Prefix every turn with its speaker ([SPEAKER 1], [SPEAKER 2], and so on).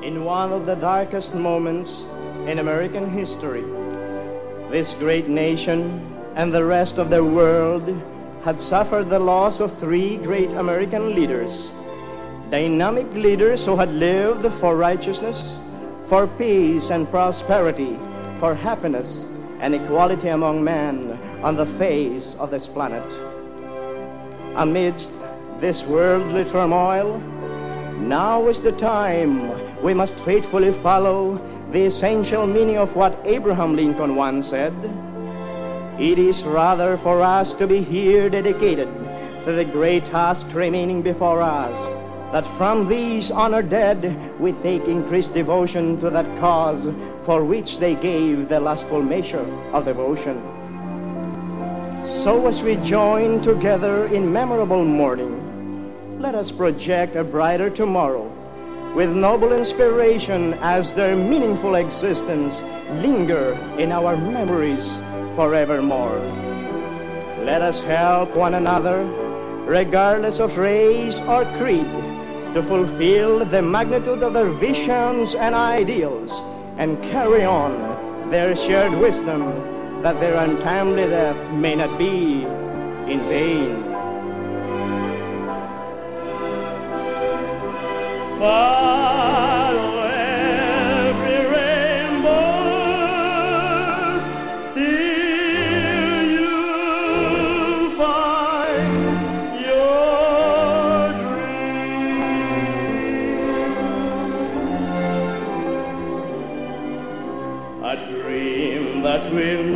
[SPEAKER 1] In one of the darkest moments in American history, this great nation and the rest of the world had suffered the loss of three great American leaders, dynamic leaders who had lived for righteousness, for peace and prosperity, for happiness and equality among men on the face of this planet. Amidst this worldly turmoil, now is the time we must faithfully follow the essential meaning of what Abraham Lincoln once said. It is rather for us to be here dedicated to the great task remaining before us, that from these honored dead we take increased devotion to that cause for which they gave the last full measure of devotion. So as we join together in memorable mourning, let us project a brighter tomorrow with noble inspiration as their meaningful existence linger in our memories forevermore. Let us help one another, regardless of race or creed, to fulfill the magnitude of their visions and ideals and carry on their shared wisdom, that their untimely death may not be in vain. Follow every rainbow till you find your dream, a dream that will